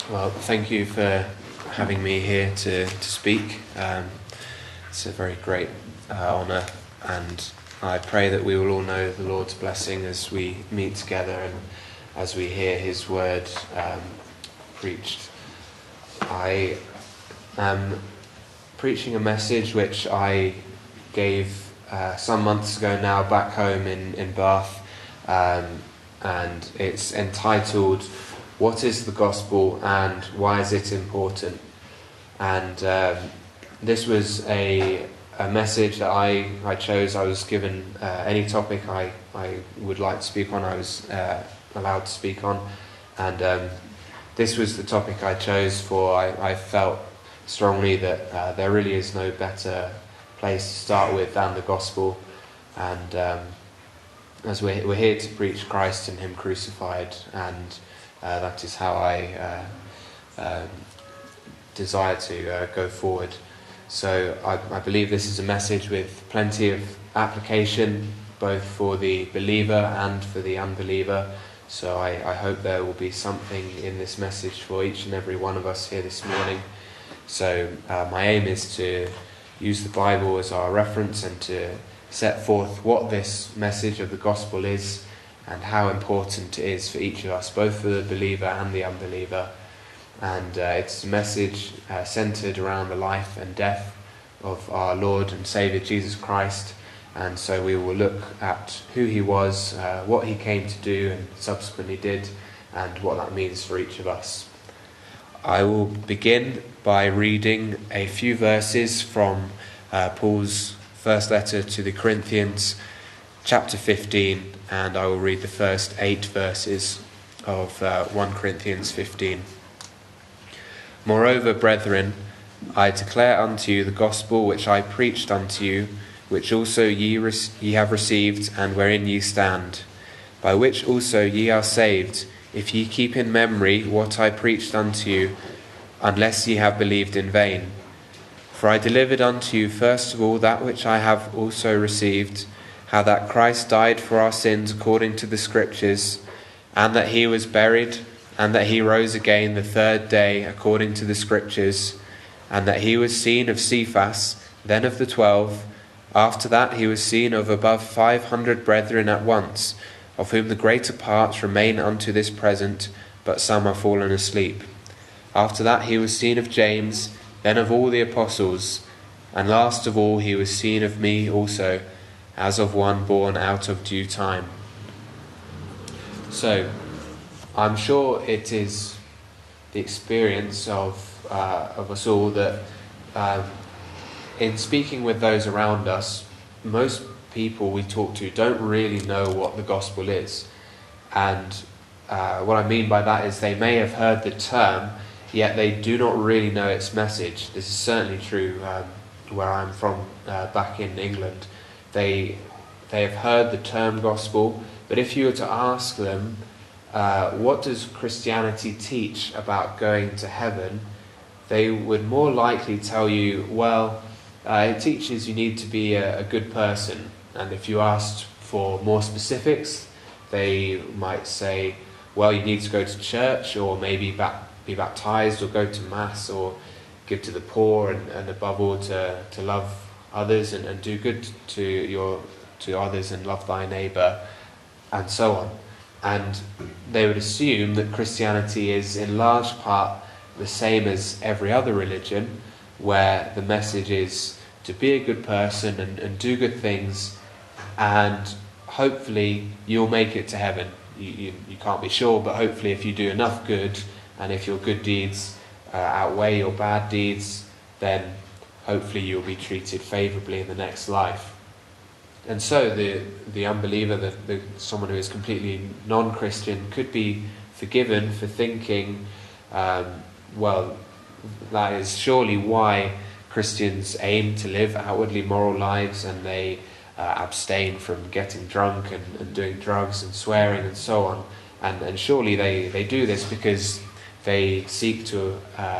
Well, thank you for having me here to speak. It's a very great honour, and I pray that we will all know the Lord's blessing as we meet together and as we hear His word preached. I am preaching a message which I gave some months ago now back home in Bath, and it's entitled "What is the Gospel and why is it important?" And this was a message that I chose. I was given any topic I would like to speak on. I was allowed to speak on, and this was the topic I chose, for I felt strongly that there really is no better place to start with than the Gospel. And as we're here to preach Christ and Him crucified, and that is how I desire to go forward. So I believe this is a message with plenty of application, both for the believer and for the unbeliever. So I hope there will be something in this message for each and every one of us here this morning. So my aim is to use the Bible as our reference and to set forth what this message of the gospel is and how important it is for each of us, both for the believer and the unbeliever. And it's a message centred around the life and death of our Lord and Saviour Jesus Christ. And so we will look at who He was, what He came to do and subsequently did, and what that means for each of us. I will begin by reading a few verses from Paul's first letter to the Corinthians, chapter 15, and I will read the first 8 verses of 1 Corinthians 15. Moreover, brethren, I declare unto you the gospel which I preached unto you, which also ye have received, and wherein ye stand, by which also ye are saved, if ye keep in memory what I preached unto you, unless ye have believed in vain. For I delivered unto you first of all that which I have also received, how that Christ died for our sins according to the Scriptures, and that He was buried, and that He rose again the third day according to the Scriptures, and that He was seen of Cephas, then of the 12. After that He was seen of above 500 brethren at once, of whom the greater part remain unto this present, but some are fallen asleep. After that He was seen of James, then of all the apostles, and last of all He was seen of me also, as of one born out of due time. So, I'm sure it is the experience of us all that in speaking with those around us, most people we talk to don't really know what the gospel is. And what I mean by that is they may have heard the term, yet they do not really know its message. This is certainly true where I'm from, back in England. They have heard the term gospel, but if you were to ask them, what does Christianity teach about going to heaven, they would more likely tell you, well, it teaches you need to be a good person. And if you asked for more specifics, they might say, well, you need to go to church, or maybe be baptized, or go to mass, or give to the poor, and above all to love others and do good to others and love thy neighbour, and so on. And they would assume that Christianity is in large part the same as every other religion, where the message is to be a good person and do good things, and hopefully you'll make it to heaven. You can't be sure, but hopefully if you do enough good, and if your good deeds outweigh your bad deeds, then hopefully you'll be treated favourably in the next life. And so the unbeliever, someone who is completely non-Christian, could be forgiven for thinking, well, that is surely why Christians aim to live outwardly moral lives, and they abstain from getting drunk and doing drugs and swearing and so on. And surely they do this because they seek to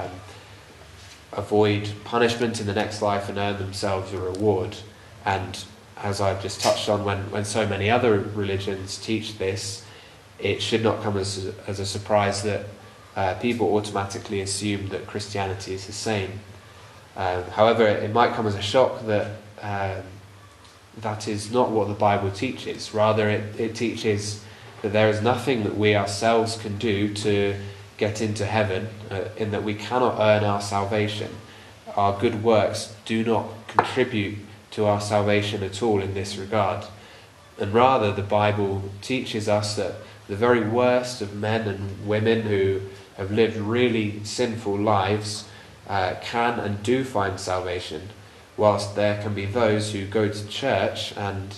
avoid punishment in the next life and earn themselves a reward. And as I've just touched on, when so many other religions teach this, it should not come as a surprise that people automatically assume that Christianity is the same. However, it might come as a shock that that is not what the Bible teaches. Rather, it teaches that there is nothing that we ourselves can do to get into heaven, in that we cannot earn our salvation. Our good works do not contribute to our salvation at all in this regard. And rather, the Bible teaches us that the very worst of men and women who have lived really sinful lives can and do find salvation, whilst there can be those who go to church and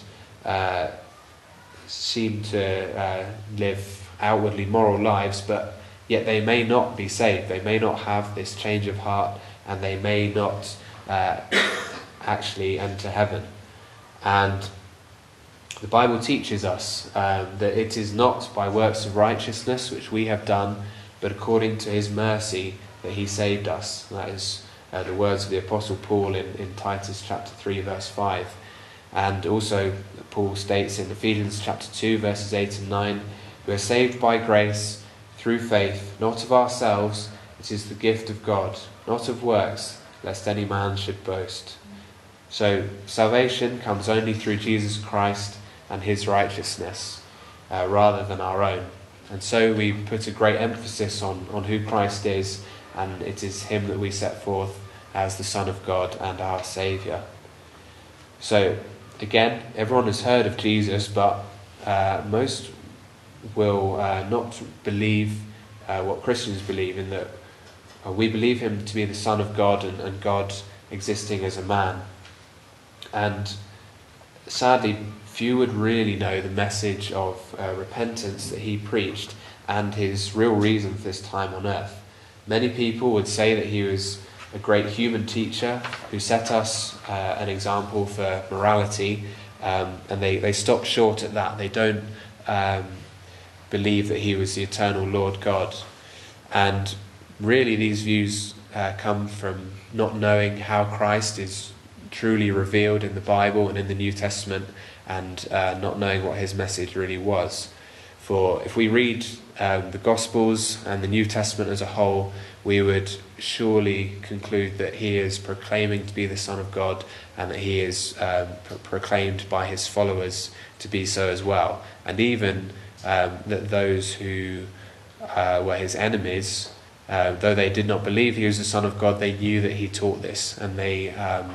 seem to live outwardly moral lives, but yet they may not be saved. They may not have this change of heart, and they may not actually enter heaven. And the Bible teaches us that it is not by works of righteousness which we have done, but according to his mercy that he saved us. That is the words of the Apostle Paul in Titus chapter 3 verse 5. And also Paul states in Ephesians chapter 2 verses 8 and 9, "We are saved by grace through faith, not of ourselves, it is the gift of God, not of works, lest any man should boast." So salvation comes only through Jesus Christ and his righteousness, rather than our own. And so we put a great emphasis on who Christ is, and it is him that we set forth as the Son of God and our Saviour. So again, everyone has heard of Jesus, but most will not believe what Christians believe, in that we believe him to be the Son of God and God existing as a man. And sadly, few would really know the message of repentance that he preached and his real reason for this time on earth. Many people would say that he was a great human teacher who set us an example for morality, and they stop short at that. They don't believe that he was the eternal Lord God. And really these views come from not knowing how Christ is truly revealed in the Bible and in the New Testament, and not knowing what his message really was. For if we read the Gospels and the New Testament as a whole, we would surely conclude that he is proclaiming to be the Son of God, and that he is proclaimed by his followers to be so as well. And even that those who were his enemies, though they did not believe he was the Son of God, they knew that he taught this, and they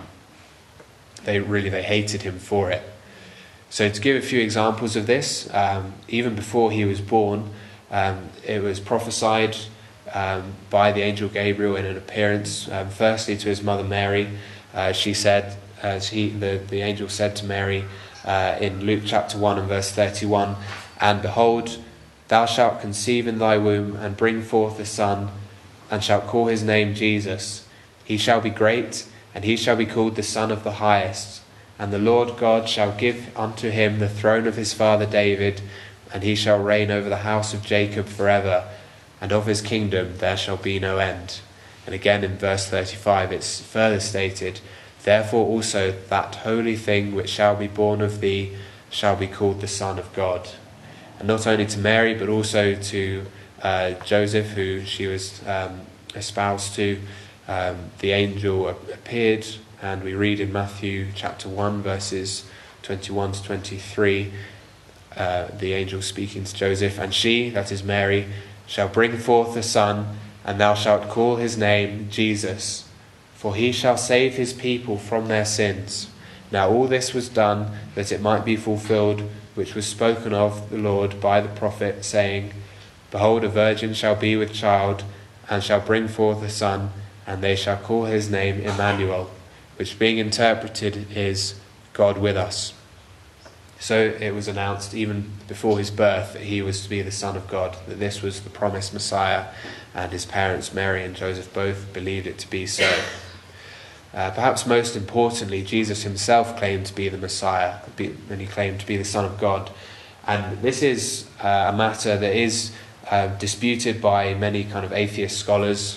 hated him for it. So to give a few examples of this, even before he was born, it was prophesied by the angel Gabriel in an appearance, firstly to his mother Mary. She said, the angel said to Mary in Luke chapter 1 and verse 31, "And behold, thou shalt conceive in thy womb, and bring forth a son, and shalt call his name Jesus. He shall be great, and he shall be called the Son of the Highest. And the Lord God shall give unto him the throne of his father David, and he shall reign over the house of Jacob forever, and of his kingdom there shall be no end." And again in verse 35 it's further stated, "Therefore also that holy thing which shall be born of thee shall be called the Son of God." And not only to Mary, but also to Joseph, who she was espoused to, the angel appeared, and we read in Matthew chapter 1 verses 21 to 23, the angel speaking to Joseph, "And she," that is Mary, "shall bring forth a son, and thou shalt call his name Jesus, for he shall save his people from their sins. Now all this was done that it might be fulfilled, which was spoken of the Lord by the prophet, saying, Behold, a virgin shall be with child, and shall bring forth a son, and they shall call his name Emmanuel," which being interpreted is God with us. So it was announced even before his birth that he was to be the Son of God, that this was the promised Messiah, and his parents Mary and Joseph both believed it to be so. Perhaps most importantly, Jesus himself claimed to be the Messiah, and he claimed to be the Son of God. And this is a matter that is disputed by many kind of atheist scholars,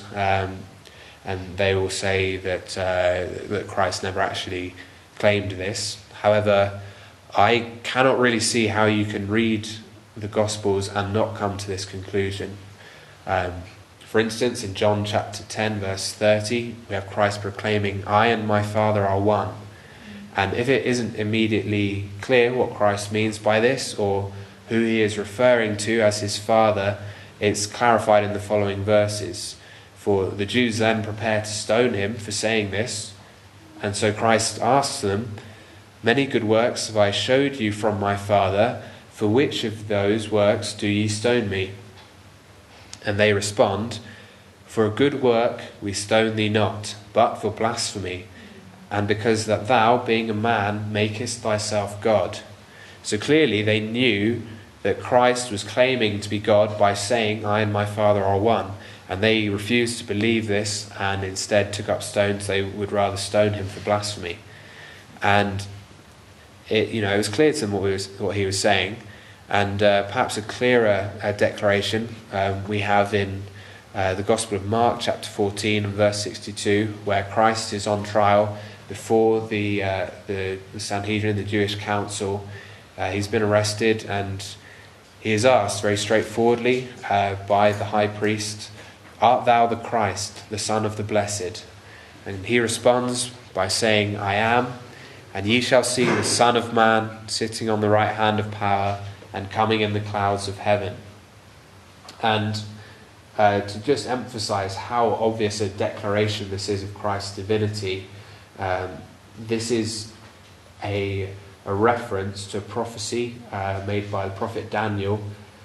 and they will say that Christ never actually claimed this. However, I cannot really see how you can read the Gospels and not come to this conclusion. For instance, in John chapter 10, verse 30, we have Christ proclaiming, "I and my Father are one." And if it isn't immediately clear what Christ means by this, or who he is referring to as his Father, it's clarified in the following verses. For the Jews then prepare to stone him for saying this, and so Christ asks them, "Many good works have I showed you from my Father, for which of those works do ye stone me?" And they respond, "For a good work we stone thee not, but for blasphemy, and because that thou, being a man, makest thyself God." So clearly they knew that Christ was claiming to be God by saying, "I and my Father are one." And they refused to believe this and instead took up stones. They would rather stone him for blasphemy. And it was clear to them what he was saying. And perhaps a clearer declaration we have in the Gospel of Mark, chapter 14 and verse 62, where Christ is on trial before the Sanhedrin, the Jewish council. He's been arrested and he is asked very straightforwardly by the high priest, "Art thou the Christ, the Son of the Blessed?" And he responds by saying, "I am, and ye shall see the Son of Man sitting on the right hand of power and coming in the clouds of heaven." And to just emphasize how obvious a declaration this is of Christ's divinity, this is a reference to a prophecy made by the prophet Daniel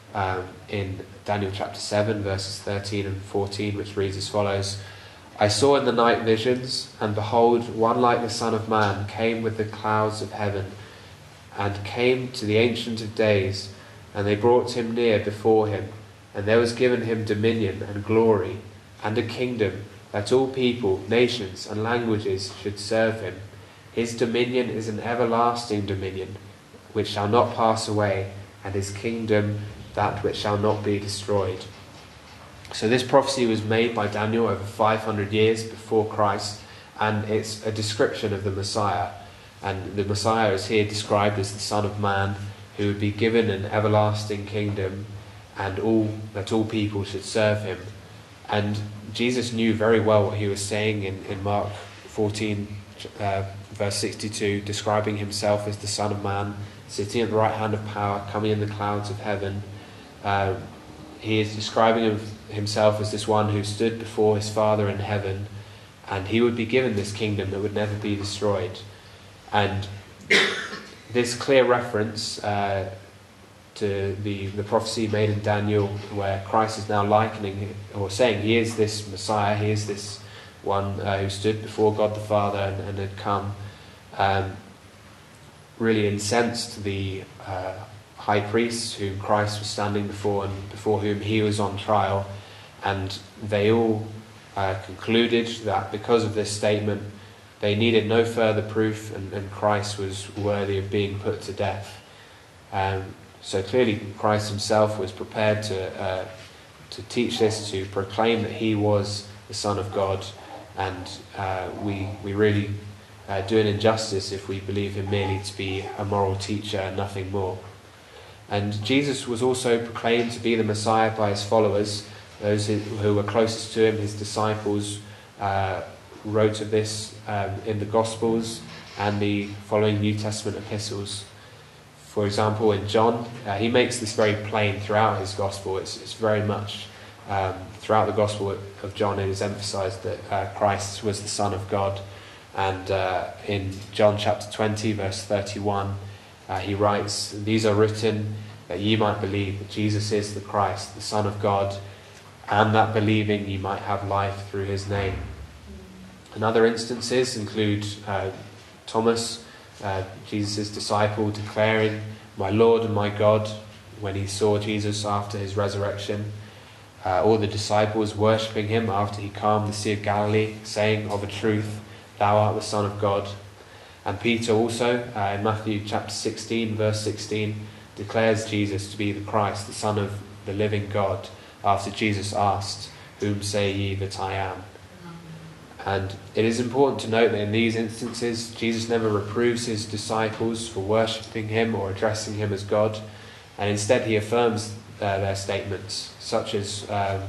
in Daniel chapter 7 verses 13 and 14, which reads as follows: "I saw in the night visions, and behold, one like the Son of Man came with the clouds of heaven, and came to the Ancient of Days, and they brought him near before him, and there was given him dominion and glory, and a kingdom, that all people, nations, and languages should serve him. His dominion is an everlasting dominion, which shall not pass away, and his kingdom that which shall not be destroyed." So this prophecy was made by Daniel over 500 years before Christ, and it's a description of the Messiah. And the Messiah is here described as the Son of Man, who would be given an everlasting kingdom, and that all people should serve him. And Jesus knew very well what he was saying in Mark 14, verse 62, describing himself as the Son of Man, sitting at the right hand of power, coming in the clouds of heaven. He is describing himself as this one who stood before his Father in heaven, and he would be given this kingdom that would never be destroyed. And this clear reference to the prophecy made in Daniel, where Christ is now likening or saying he is this Messiah, he is this one who stood before God the Father and had come, really incensed the high priests whom Christ was standing before and before whom he was on trial, and they all concluded that because of this statement they needed no further proof, and Christ was worthy of being put to death. So clearly Christ himself was prepared to teach this, to proclaim that he was the Son of God, and we really do an injustice if we believe him merely to be a moral teacher and nothing more. And Jesus was also proclaimed to be the Messiah by his followers, those who were closest to him. His disciples wrote of this in the Gospels and the following New Testament epistles. For example, in John, he makes this very plain throughout his Gospel. It's very much throughout the Gospel of John it is emphasized that Christ was the Son of God. And in John chapter 20 verse 31, he writes, "These are written that ye might believe that Jesus is the Christ, the Son of God, and that believing ye might have life through his name." And other instances include Thomas, Jesus' disciple, declaring, "My Lord and my God," when he saw Jesus after his resurrection. All the disciples worshipping him after he calmed the Sea of Galilee, saying, "Of a truth, thou art the Son of God." And Peter also, in Matthew chapter 16, verse 16, declares Jesus to be the Christ, the Son of the living God, after Jesus asked, "Whom say ye that I am?" And it is important to note that in these instances, Jesus never reproves his disciples for worshipping him or addressing him as God, and instead he affirms their statements, such as,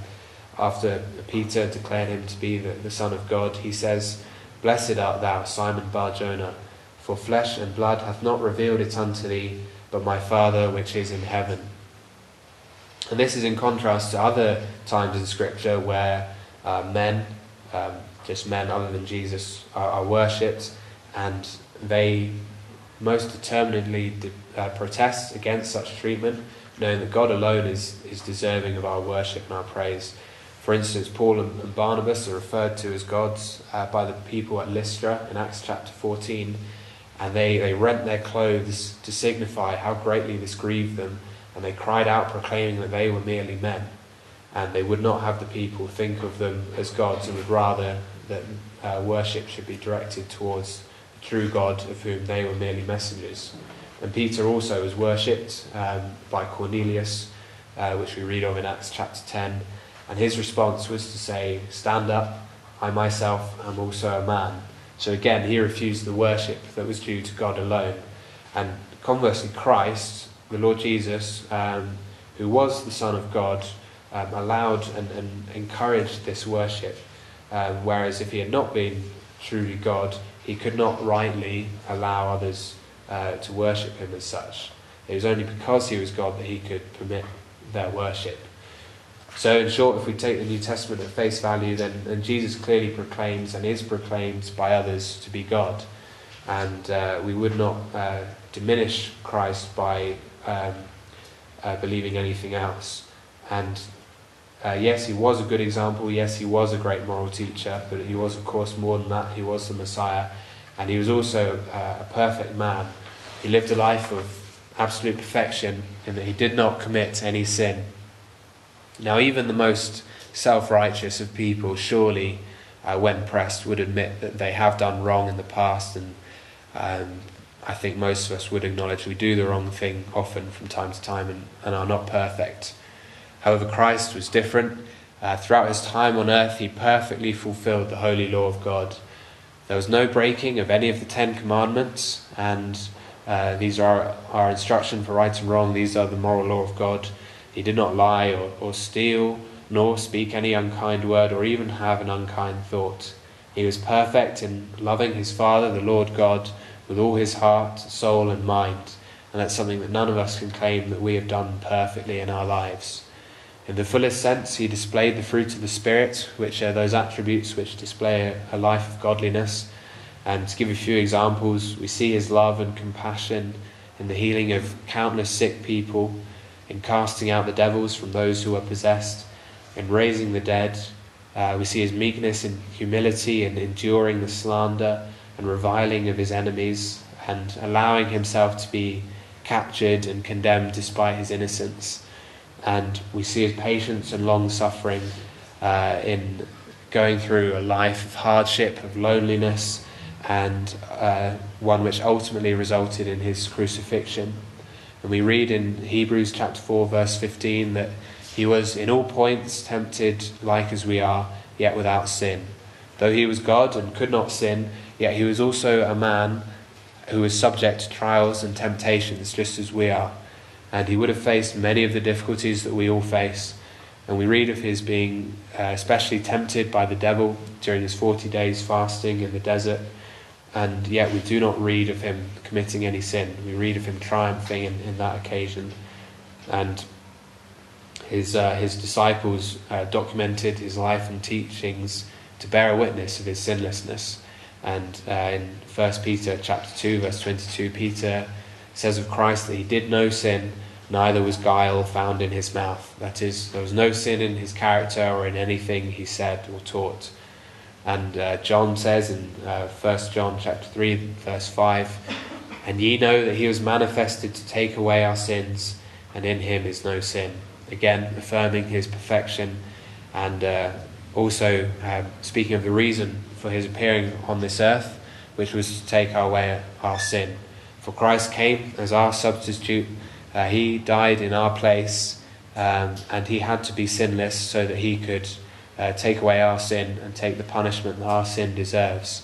after Peter declared him to be the Son of God, he says, "Blessed art thou, Simon Bar-Jonah, for flesh and blood hath not revealed it unto thee, but my Father which is in heaven." And this is in contrast to other times in Scripture where men, just men other than Jesus, are worshipped, and they most determinedly protest against such treatment, knowing that God alone is deserving of our worship and our praise. For instance, Paul and Barnabas are referred to as gods by the people at Lystra in Acts chapter 14, and they rent their clothes to signify how greatly this grieved them, and they cried out proclaiming that they were merely men, and they would not have the people think of them as gods, and would rather that worship should be directed towards the true God of whom they were merely messengers. And Peter also was worshipped by Cornelius, which we read of in Acts chapter 10, and his response was to say, "Stand up, I myself am also a man." So again, he refused the worship that was due to God alone. And conversely, Christ, the Lord Jesus, who was the Son of God, allowed and encouraged this worship, whereas if he had not been truly God, he could not rightly allow others to worship him as such. It was only because he was God that he could permit their worship. So in short, if we take the New Testament at face value, then Jesus clearly proclaims and is proclaimed by others to be God. And we would not diminish Christ by believing anything else. And yes, he was a good example. Yes, he was a great moral teacher, but he was, of course, more than that. He was the Messiah, and he was also a perfect man. He lived a life of absolute perfection in that he did not commit any sin. Now, even the most self-righteous of people surely, when pressed, would admit that they have done wrong in the past, and I think most of us would acknowledge we do the wrong thing often from time to time and are not perfect. However, Christ was different. Throughout his time on earth, he perfectly fulfilled the holy law of God. There was no breaking of any of the 10 commandments, and these are our instruction for right and wrong. These are the moral law of God. He did not lie or steal, nor speak any unkind word, or even have an unkind thought. He was perfect in loving his Father, the Lord God, with all his heart, soul and mind. And that's something that none of us can claim that we have done perfectly in our lives. In the fullest sense, he displayed the fruit of the Spirit, which are those attributes which display a life of godliness. And to give a few examples, we see his love and compassion in the healing of countless sick people, in casting out the devils from those who are possessed, in raising the dead. We see his meekness and humility in enduring the slander and reviling of his enemies, and allowing himself to be captured and condemned despite his innocence. And we see his patience and long-suffering in going through a life of hardship, of loneliness, and one which ultimately resulted in his crucifixion. And we read in Hebrews chapter 4 verse 15 that he was in all points tempted like as we are, yet without sin. Though he was God and could not sin, yet he was also a man who was subject to trials and temptations just as we are. And he would have faced many of the difficulties that we all face. And we read of his being especially tempted by the devil during his 40 days fasting in the desert. And yet we do not read of him committing any sin. We read of him triumphing in that occasion. And his disciples documented his life and teachings to bear a witness of his sinlessness. And in 1 Peter chapter 2 verse 22, Peter says of Christ that he did no sin, neither was guile found in his mouth. That is, there was no sin in his character or in anything he said or taught. And John says in 1 John chapter 3 verse 5, "And ye know that he was manifested to take away our sins, and in him is no sin." Again, affirming his perfection, and also speaking of the reason for his appearing on this earth, which was to take away our sin. For Christ came as our substitute. He died in our place, and he had to be sinless so that he could take away our sin and take the punishment that our sin deserves.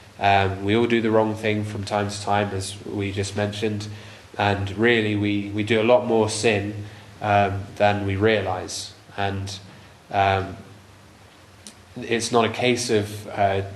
We all do the wrong thing from time to time, as we just mentioned, and really we do a lot more sin than we realise. And it's not a case of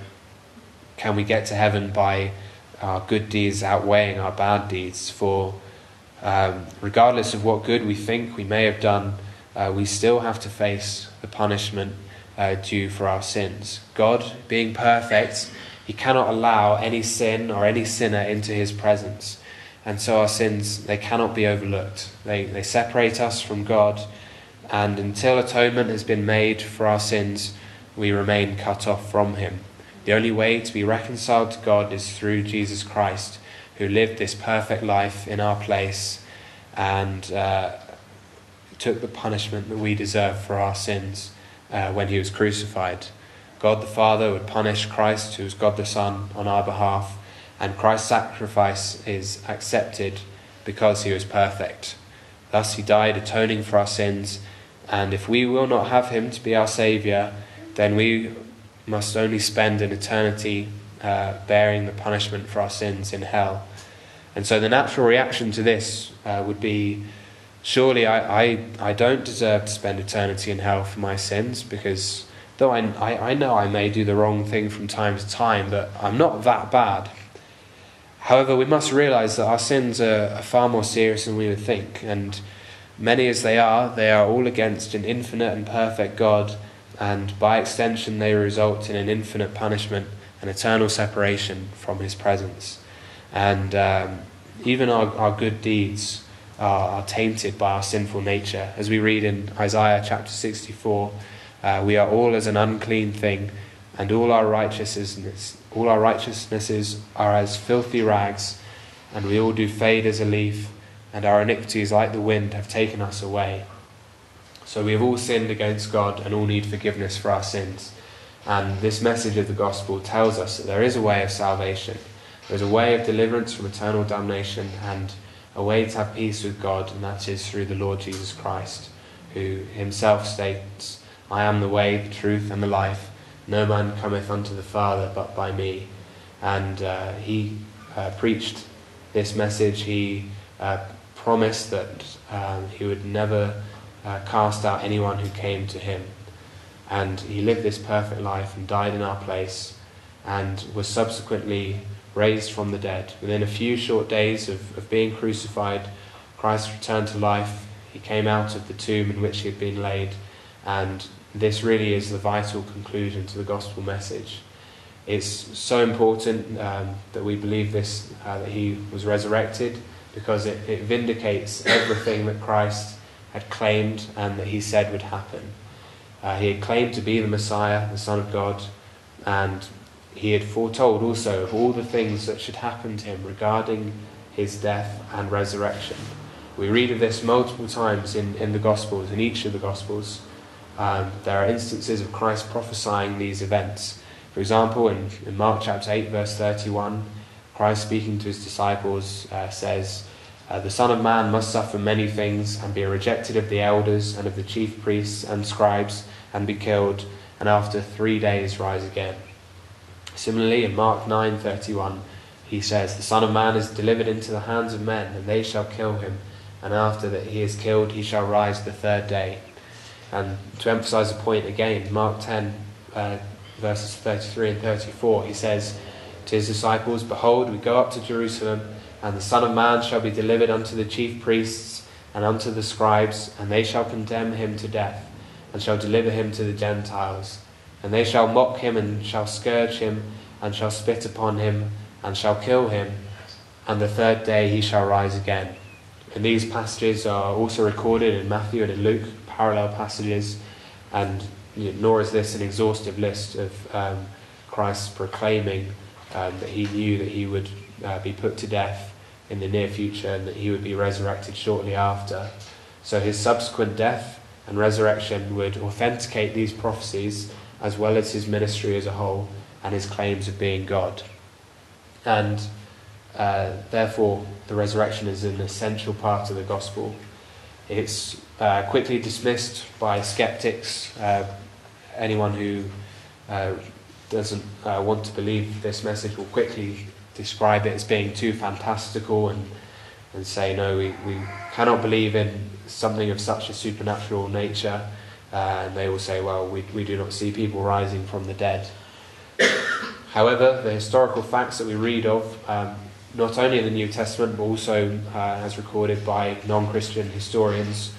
can we get to heaven by our good deeds outweighing our bad deeds. For regardless of what good we think we may have done, we still have to face the punishment due for our sins. God, being perfect, he cannot allow any sin or any sinner into his presence. And so our sins, they cannot be overlooked. They separate us from God, and until atonement has been made for our sins, we remain cut off from him. The only way to be reconciled to God is through Jesus Christ, who lived this perfect life in our place and took the punishment that we deserve for our sins when he was crucified. God the Father would punish Christ, who is God the Son, on our behalf, and Christ's sacrifice is accepted because he was perfect. Thus he died atoning for our sins, and if we will not have him to be our Saviour, then we must only spend an eternity bearing the punishment for our sins in hell. And so the natural reaction to this would be, surely I don't deserve to spend eternity in hell for my sins, because though I know I may do the wrong thing from time to time, but I'm not that bad. However, we must realise that our sins are far more serious than we would think, and many as they are all against an infinite and perfect God, and by extension they result in an infinite punishment and eternal separation from his presence. And even our good deeds are tainted by our sinful nature. As we read in Isaiah chapter 64, we are all as an unclean thing, and all our righteousnesses are as filthy rags, and we all do fade as a leaf, and our iniquities like the wind have taken us away. So we have all sinned against God and all need forgiveness for our sins. And this message of the gospel tells us that there is a way of salvation. There is a way of deliverance from eternal damnation, and a way to have peace with God, and that is through the Lord Jesus Christ, who himself states, I am the way, the truth, and the life. No man cometh unto the Father but by me. And he preached this message. He promised that he would never cast out anyone who came to him. And he lived this perfect life and died in our place, and was subsequently raised from the dead. Within a few short days of being crucified, Christ returned to life. He came out of the tomb in which he had been laid, and this really is the vital conclusion to the gospel message. It's so important that we believe this, that he was resurrected, because it vindicates everything that Christ had claimed and that he said would happen. He had claimed to be the Messiah, the Son of God, and he had foretold also of all the things that should happen to him regarding his death and resurrection. We read of this multiple times in the Gospels, in each of the Gospels. There are instances of Christ prophesying these events. For example, in Mark chapter 8, verse 31, Christ speaking to his disciples says, the Son of Man must suffer many things, and be rejected of the elders and of the chief priests and scribes, and be killed, and after 3 days rise again. Similarly, in Mark 9:31, he says, the Son of Man is delivered into the hands of men, and they shall kill him, and after that he is killed, he shall rise the third day. And to emphasize the point again, Mark 10, verses 33 and 34, he says to his disciples, behold, we go up to Jerusalem, and the Son of Man shall be delivered unto the chief priests and unto the scribes, and they shall condemn him to death, and shall deliver him to the Gentiles. And they shall mock him, and shall scourge him, and shall spit upon him, and shall kill him, and the third day he shall rise again. And these passages are also recorded in Matthew and in Luke, parallel passages, and nor is this an exhaustive list of Christ proclaiming that he knew that he would be put to death in the near future, and that he would be resurrected shortly after. So his subsequent death and resurrection would authenticate these prophecies, as well as his ministry as a whole and his claims of being God. And therefore the resurrection is an essential part of the gospel. It's quickly dismissed by skeptics. Anyone who doesn't want to believe this message will quickly describe it as being too fantastical and say, no, we cannot believe in something of such a supernatural nature. and they will say, well, we do not see people rising from the dead. However, the historical facts that we read of, not only in the New Testament, but also as recorded by non-Christian historians,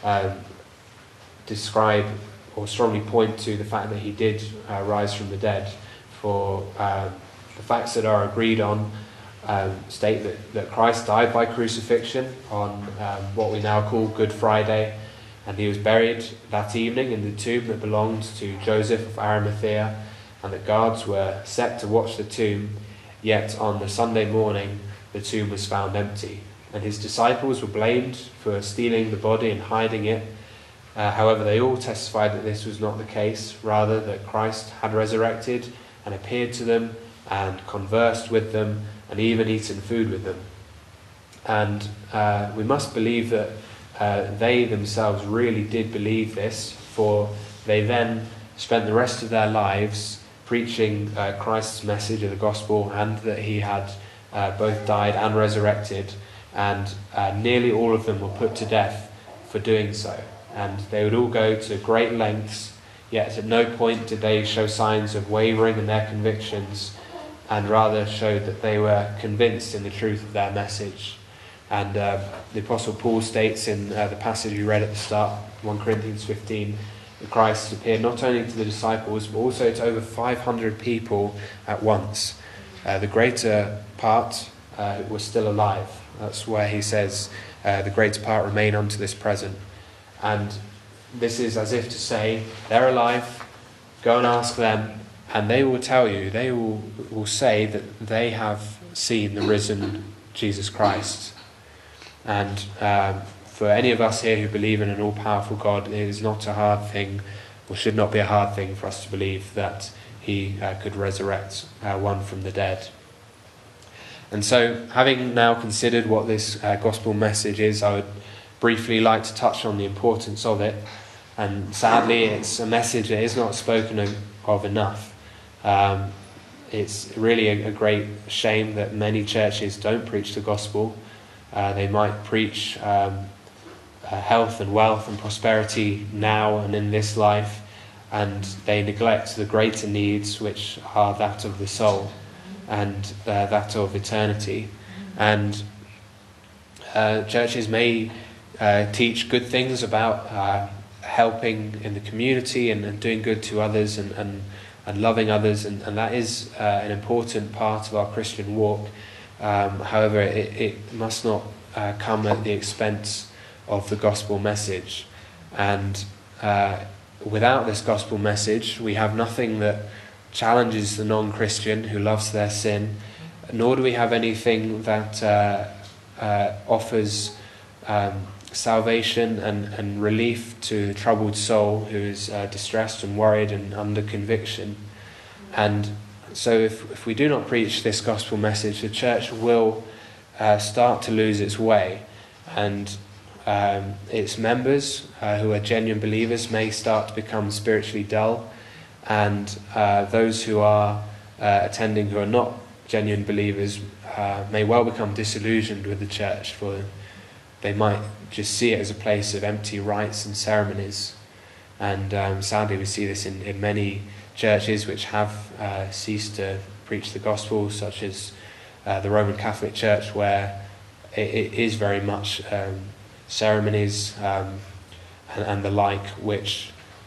describe or strongly point to the fact that he did rise from the dead. For the facts that are agreed on state that Christ died by crucifixion on what we now call Good Friday, and he was buried that evening in the tomb that belonged to Joseph of Arimathea, and that guards were set to watch the tomb, yet on the Sunday morning the tomb was found empty, and his disciples were blamed for stealing the body and hiding it. However, they all testified that this was not the case, rather that Christ had resurrected and appeared to them and conversed with them and even eaten food with them. And we must believe that they themselves really did believe this, for they then spent the rest of their lives preaching Christ's message of the gospel, and that he had both died and resurrected, and nearly all of them were put to death for doing so. And they would all go to great lengths, yet at no point did they show signs of wavering in their convictions, and rather showed that they were convinced in the truth of their message. And the Apostle Paul states in the passage we read at the start, 1 Corinthians 15, that Christ appeared not only to the disciples, but also to over 500 people at once. The greater part were still alive. That's where he says, the greater part remain unto this present. And this is as if to say, they're alive, go and ask them, and they will tell you, they will say that they have seen the risen Jesus Christ. And for any of us here who believe in an all-powerful God, it is not a hard thing, or should not be a hard thing for us to believe that he could resurrect one from the dead. And so, having now considered what this gospel message is, I would briefly like to touch on the importance of it. And sadly, it's a message that is not spoken of enough. It's really a great shame that many churches don't preach the gospel. They might preach health and wealth and prosperity now and in this life, and they neglect the greater needs, which are that of the soul and that of eternity. And churches may teach good things about helping in the community and doing good to others and loving others, and that is an important part of our Christian walk. However, it must not come at the expense of the gospel message. And without this gospel message, we have nothing that challenges the non-Christian who loves their sin, nor do we have anything that offers salvation and relief to the troubled soul who is distressed and worried and under conviction. And so if we do not preach this gospel message, the church will start to lose its way, and its members who are genuine believers may start to become spiritually dull, and those who are attending who are not genuine believers may well become disillusioned with the church, for they might just see it as a place of empty rites and ceremonies. And sadly we see this in many churches which have ceased to preach the gospel, such as the Roman Catholic Church, where it is very much ceremonies and the like, which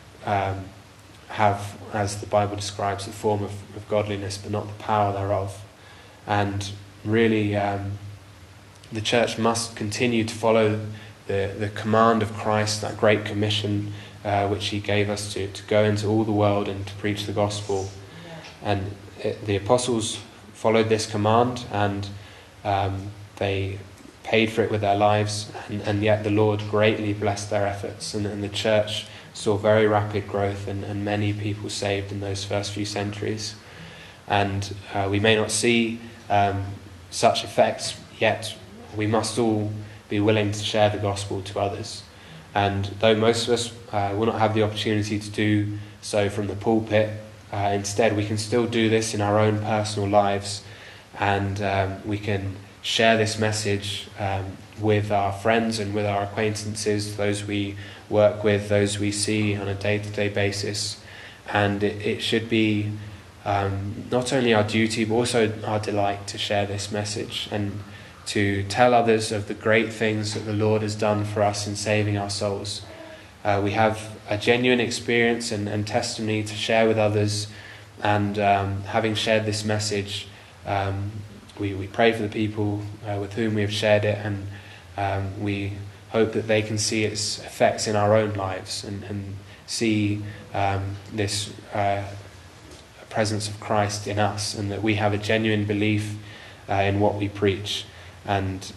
have, as the Bible describes, the form of godliness but not the power thereof. And really the church must continue to follow the command of Christ, that great commission which he gave us to go into all the world and to preach the gospel. And the apostles followed this command, and they paid for it with their lives, and yet the Lord greatly blessed their efforts, and the church saw very rapid growth and many people saved in those first few centuries. And we may not see such effects yet. We must all be willing to share the gospel to others. And though most of us will not have the opportunity to do so from the pulpit, instead we can still do this in our own personal lives, and we can share this message with our friends and with our acquaintances, those we work with, those we see on a day-to-day basis. And it should be not only our duty, but also our delight to share this message and to tell others of the great things that the Lord has done for us in saving our souls. We have a genuine experience and testimony to share with others, and having shared this message, we pray for the people with whom we have shared it, and we hope that they can see its effects in our own lives and see this presence of Christ in us, and that we have a genuine belief in what we preach. And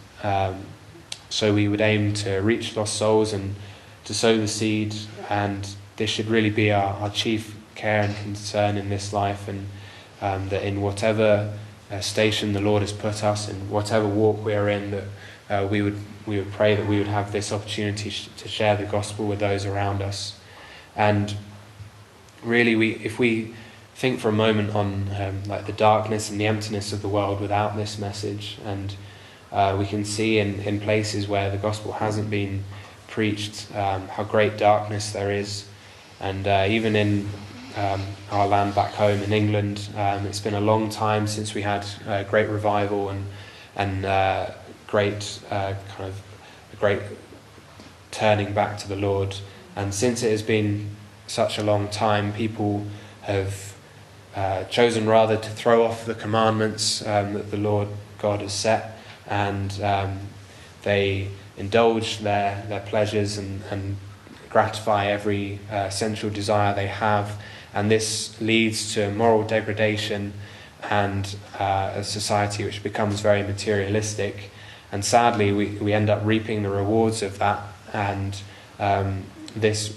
so we would aim to reach lost souls and to sow the seed, and this should really be our chief care and concern in this life, and that in whatever station the Lord has put us, in whatever walk we are in, that we would pray that we would have this opportunity to share the gospel with those around us. And really, if we think for a moment on like the darkness and the emptiness of the world without this message, and we can see in places where the gospel hasn't been preached how great darkness there is. And even in our land back home in England, it's been a long time since we had great revival and great great turning back to the Lord. And since it has been such a long time, people have chosen rather to throw off the commandments that the Lord God has set, and they indulge their pleasures and gratify every sensual desire they have, and this leads to moral degradation and a society which becomes very materialistic. And sadly, we end up reaping the rewards of that, and this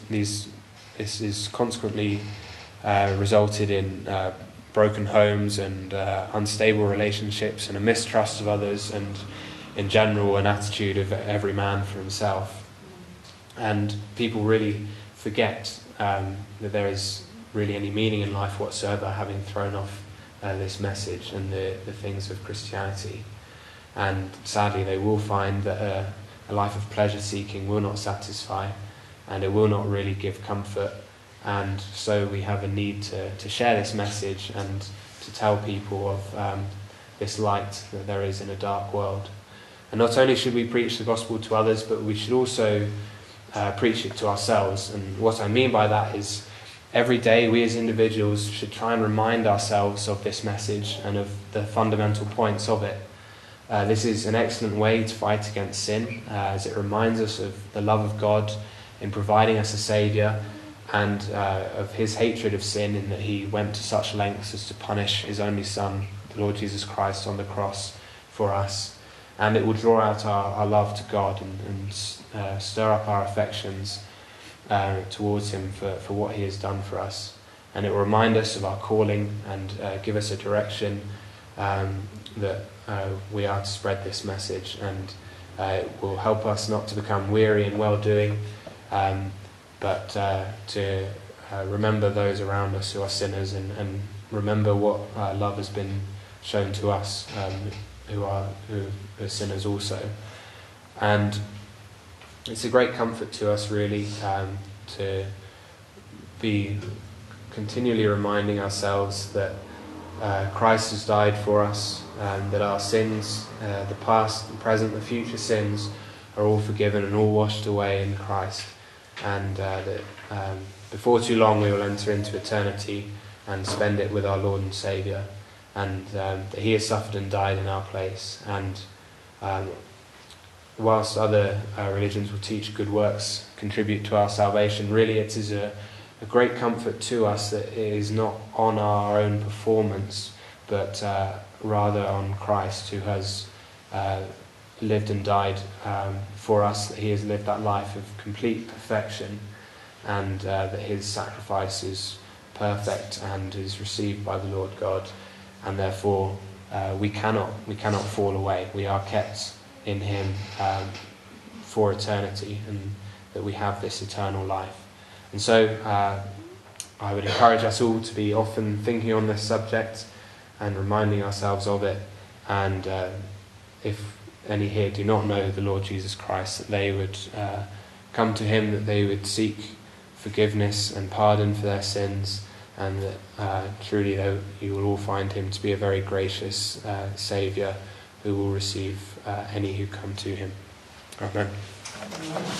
is consequently resulted in broken homes and unstable relationships and a mistrust of others, and in general an attitude of every man for himself. And people really forget that there is really any meaning in life whatsoever, having thrown off this message and the things of Christianity. And sadly, they will find that a life of pleasure seeking will not satisfy, and it will not really give comfort. And so we have a need to share this message and to tell people of this light that there is in a dark world. And not only should we preach the gospel to others, but we should also preach it to ourselves. And what I mean by that is, every day we as individuals should try and remind ourselves of this message and of the fundamental points of it. This is an excellent way to fight against sin, as it reminds us of the love of God in providing us a Saviour, and of his hatred of sin in that he went to such lengths as to punish his only Son, the Lord Jesus Christ, on the cross for us. And it will draw out our love to God and stir up our affections towards him for what he has done for us. And it will remind us of our calling and give us a direction that we are to spread this message, and it will help us not to become weary in well-doing, but to remember those around us who are sinners, and remember what love has been shown to us who are sinners also. And it's a great comfort to us, really, to be continually reminding ourselves that Christ has died for us, that our sins, the past, the present, the future sins, are all forgiven and all washed away in Christ, and that before too long we will enter into eternity and spend it with our Lord and Saviour, and that he has suffered and died in our place. And whilst other religions will teach good works contribute to our salvation, really it is a great comfort to us that it is not on our own performance, but rather on Christ, who has lived and died for us, that he has lived that life of complete perfection, and that his sacrifice is perfect and is received by the Lord God, and therefore we cannot fall away. We are kept in him for eternity, and that we have this eternal life. And so I would encourage us all to be often thinking on this subject and reminding ourselves of it. And if any here do not know the Lord Jesus Christ, that they would come to him, that they would seek forgiveness and pardon for their sins, and that truly you will all find him to be a very gracious Saviour who will receive any who come to him. Amen.